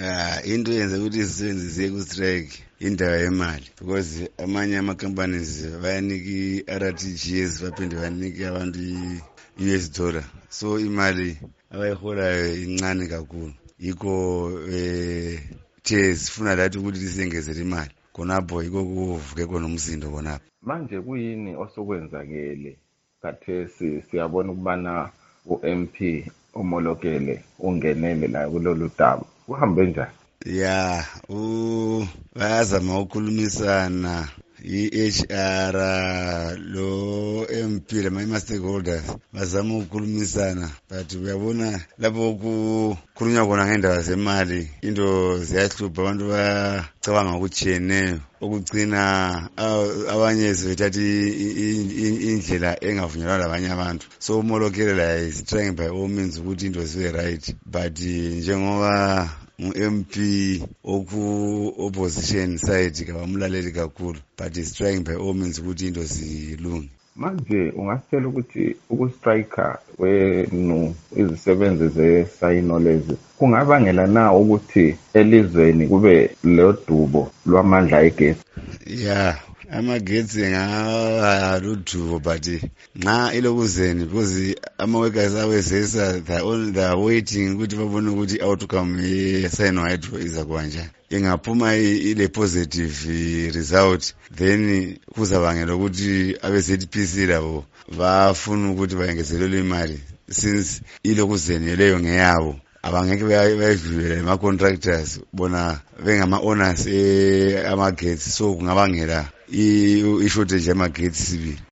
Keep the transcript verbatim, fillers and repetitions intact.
Ah, into yenza ukuthi sisebenzise ku-strike indawo yemali because amanye ama-companies bayanika i-R T G S baphinde banike abantu i-U S dollar, so imali abayiholayo incane kakhulu. Yikho eh the sifuna lathi ukuthi lisengezele imali khonapho yiko kuvuke khona umsindo khonapho. Manje kuyini osokwenzakele kathesi siyabona ukubana u-M P uMolokele ungenele la kulolu daba, kuhambe njani? Ya u bayazama ukukhulumisana i-H R lo M P lama stakeholders bazama ukukhulumisana, but uyabona lapho kukhulunywa khona ngendaba zemali into ziyahlupha, abantu bacabanga ukutshiyeneyo okugcina abanye sebethatha indlela engavunyelwa labanye abantu. So uMolokele la is trying by all means ukuthi into zibe right, but njengoba mu-M P oku-opposition side kabamlaleli kakhulu, but is trying by all means ukuthi into zilunge. Manje ungasitshela ukuthi ukustrika kwenu izisebenzi zesayino lezi kungabangela na ukuthi elizweni kube lo dubo lwamandla egesi? Yeah, amagetsi ngaba ludubo, but nxa ilokuzeni because ama-workers awesesa they are waiting ukuthi babone ukuthi outcome ye-Sinohydro izakuba njani. Ingaphuma ile positive result, then kuzabangela ukuthi abe-Z P C labo bafuna ukuthi bayengezelelwe imali, since ilokuzeni leyo ngeyabo abangeke bayidlulela ama-contractors bona bengama-owners amagetsi, so kungabangela i-shortage yamagetsi sibili.